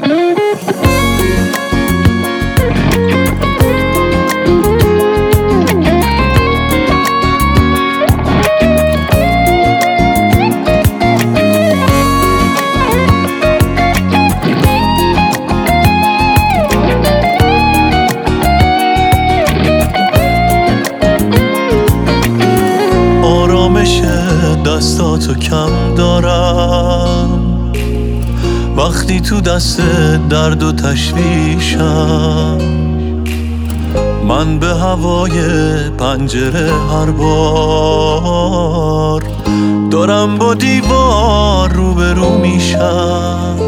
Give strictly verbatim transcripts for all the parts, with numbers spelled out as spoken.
دستاتو کم دارم وقتی تو دست درد و تشویشم. من به هوای پنجره هر بار دارم با دیوار روبرو میشم.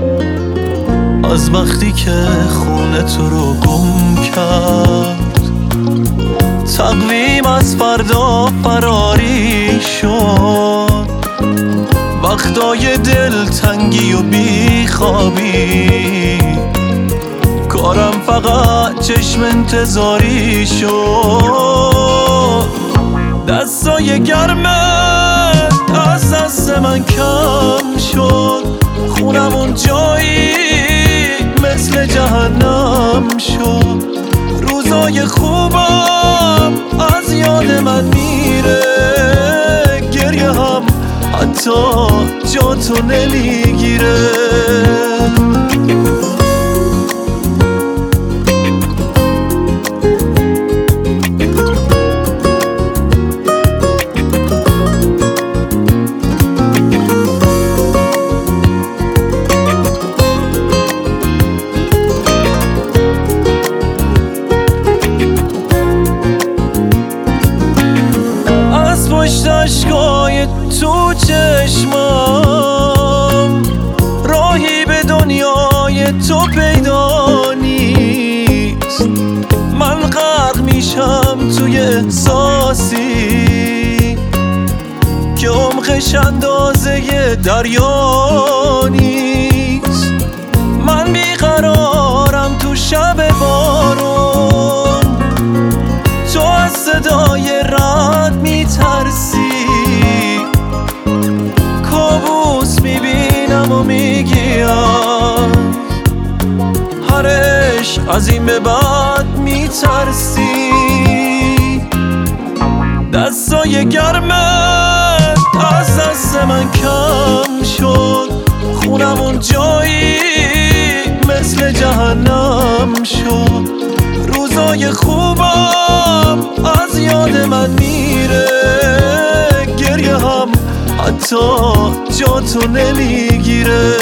از وقتی که خونه تو رو گم کرد تقویم از فردا فراری شد. وقتای دلتنگی و بیخوابی کارم فقط چشم انتظاری شد. دستای گرمت از دست من کم شد. خونمون جایی مثل جهنم شد. روزای خوبم از یاد من میره. گریه هم حتی جا تو نمیگیره. اشکای تو چشمام راهی به دنیای تو پیدا نیست. من غرق میشم توی احساسی که عمقش اندازه دریا نیست. من بیقرارم تو شب بارون. تو از صدای رد میترسی. کابوس میبینم و میگیم هر عشق از این به بعد میترسی. دستای گرمت از دست من کم شد. خونمون جایی مثل جهنم شد. روزای خوبم از یاد من میره. گریه هم حتی جا تو نمیگیره.